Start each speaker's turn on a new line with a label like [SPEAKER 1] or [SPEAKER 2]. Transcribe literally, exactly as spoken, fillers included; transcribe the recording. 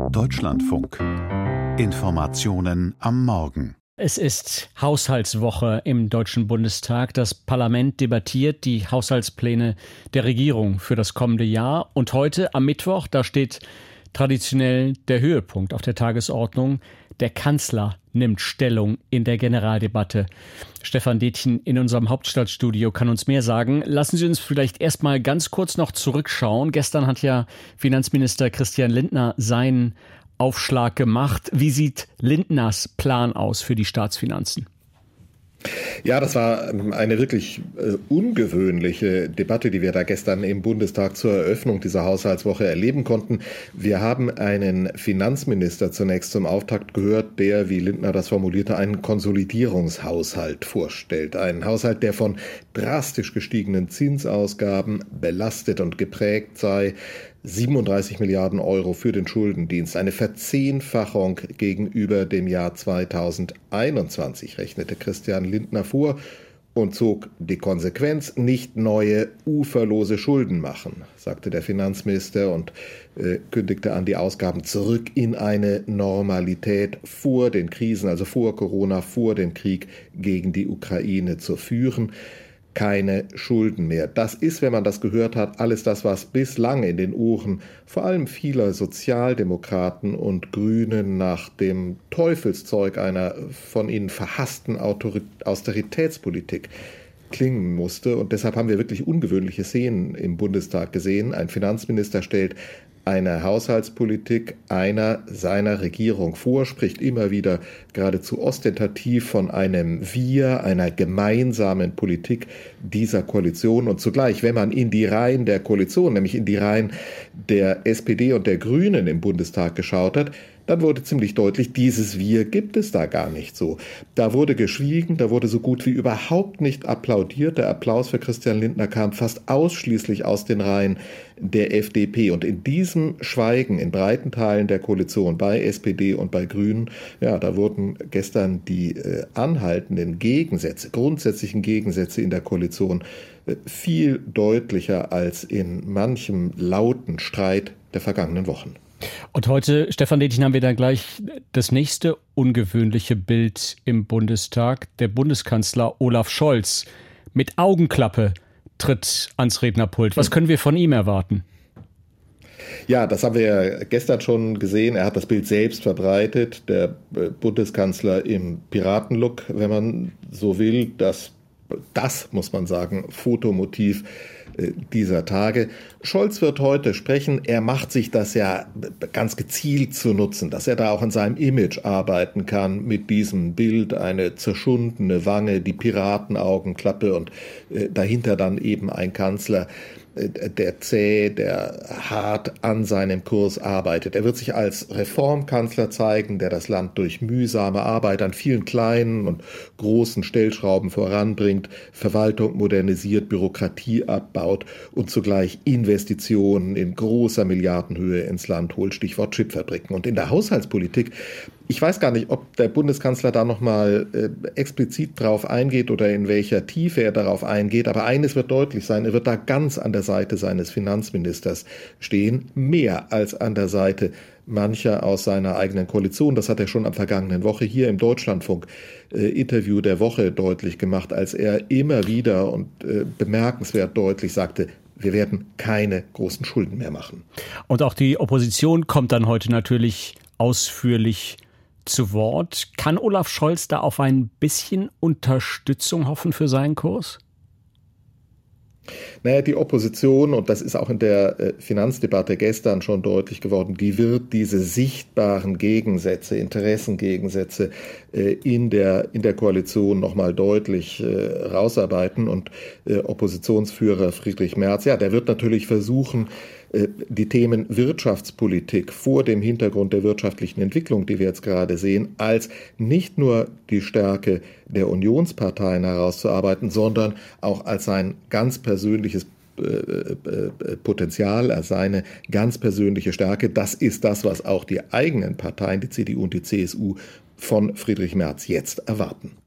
[SPEAKER 1] Deutschlandfunk. Informationen am Morgen.
[SPEAKER 2] Es ist Haushaltswoche im Deutschen Bundestag. Das Parlament debattiert die Haushaltspläne der Regierung für das kommende Jahr. Und heute am Mittwoch, da steht traditionell der Höhepunkt auf der Tagesordnung. Der Kanzler nimmt Stellung in der Generaldebatte. Stefan Detjen in unserem Hauptstadtstudio kann uns mehr sagen. Lassen Sie uns vielleicht erst mal ganz kurz noch zurückschauen. Gestern hat ja Finanzminister Christian Lindner seinen Aufschlag gemacht. Wie sieht Lindners Plan aus für die Staatsfinanzen?
[SPEAKER 3] Ja, das war eine wirklich äh, ungewöhnliche Debatte, die wir da gestern im Bundestag zur Eröffnung dieser Haushaltswoche erleben konnten. Wir haben einen Finanzminister zunächst zum Auftakt gehört, der, wie Lindner das formulierte, einen Konsolidierungshaushalt vorstellt. Ein Haushalt, der von drastisch gestiegenen Zinsausgaben belastet und geprägt sei. siebenunddreißig Milliarden Euro für den Schuldendienst, eine Verzehnfachung gegenüber dem Jahr zweitausendeinundzwanzig, rechnete Christian Lindner vor und zog die Konsequenz: nicht neue, uferlose Schulden machen, sagte der Finanzminister und äh, kündigte an, die Ausgaben zurück in eine Normalität vor den Krisen, also vor Corona, vor dem Krieg gegen die Ukraine zu führen. Keine Schulden mehr. Das ist, wenn man das gehört hat, alles das, was bislang in den Ohren vor allem vieler Sozialdemokraten und Grünen nach dem Teufelszeug einer von ihnen verhassten Austeritätspolitik klingen musste. Und deshalb haben wir wirklich ungewöhnliche Szenen im Bundestag gesehen. Ein Finanzminister stellt eine Haushaltspolitik einer seiner Regierung vor, spricht immer wieder geradezu ostentativ von einem Wir, einer gemeinsamen Politik dieser Koalition. Und zugleich, wenn man in die Reihen der Koalition, nämlich in die Reihen der S P D und der Grünen im Bundestag geschaut hat, dann wurde ziemlich deutlich, dieses Wir gibt es da gar nicht so. Da wurde geschwiegen, da wurde so gut wie überhaupt nicht applaudiert. Der Applaus für Christian Lindner kam fast ausschließlich aus den Reihen der F D P. Und in diesem Schweigen in breiten Teilen der Koalition bei S P D und bei Grünen, ja, da wurden gestern die äh, anhaltenden Gegensätze, grundsätzlichen Gegensätze in der Koalition äh, viel deutlicher als in manchem lauten Streit der vergangenen Wochen.
[SPEAKER 2] Und heute, Stefan Detjen, haben wir dann gleich das nächste ungewöhnliche Bild im Bundestag. Der Bundeskanzler Olaf Scholz mit Augenklappe tritt ans Rednerpult. Was können wir von ihm erwarten?
[SPEAKER 3] Ja, das haben wir ja gestern schon gesehen. Er hat das Bild selbst verbreitet. Der Bundeskanzler im Piratenlook, wenn man so will. Das, das muss man sagen, Fotomotiv dieser Tage. Scholz wird heute sprechen. Er macht sich das ja ganz gezielt zu nutzen, dass er da auch an seinem Image arbeiten kann mit diesem Bild, eine zerschundene Wange, die Piratenaugenklappe und äh, dahinter dann eben ein Kanzler, äh, der zäh, der hart an seinem Kurs arbeitet. Er wird sich als Reformkanzler zeigen, der das Land durch mühsame Arbeit an vielen kleinen und großen Stellschrauben voranbringt, Verwaltung modernisiert, Bürokratie abbaut und zugleich Investitionen in großer Milliardenhöhe ins Land holt, Stichwort Chipfabriken. Und in der Haushaltspolitik, ich weiß gar nicht, ob der Bundeskanzler da nochmal äh, explizit drauf eingeht oder in welcher Tiefe er darauf eingeht, aber eines wird deutlich sein, er wird da ganz an der Seite seines Finanzministers stehen, mehr als an der Seite mancher aus seiner eigenen Koalition. Das hat er schon am vergangenen Woche hier im Deutschlandfunk äh, Interview der Woche deutlich gemacht, als er immer wieder und äh, bemerkenswert deutlich sagte, wir werden keine großen Schulden mehr machen.
[SPEAKER 2] Und auch die Opposition kommt dann heute natürlich ausführlich zu Wort. Kann Olaf Scholz da auf ein bisschen Unterstützung hoffen für seinen Kurs?
[SPEAKER 3] Naja, die Opposition, und das ist auch in der äh, Finanzdebatte gestern schon deutlich geworden, die wird diese sichtbaren Gegensätze, Interessengegensätze äh, in der, in der Koalition nochmal deutlich äh, rausarbeiten. Und äh, Oppositionsführer Friedrich Merz, ja, der wird natürlich versuchen, die Themen Wirtschaftspolitik vor dem Hintergrund der wirtschaftlichen Entwicklung, die wir jetzt gerade sehen, als nicht nur die Stärke der Unionsparteien herauszuarbeiten, sondern auch als sein ganz persönliches Potenzial, als seine ganz persönliche Stärke. Das ist das, was auch die eigenen Parteien, die C D U und die C S U, von Friedrich Merz jetzt erwarten.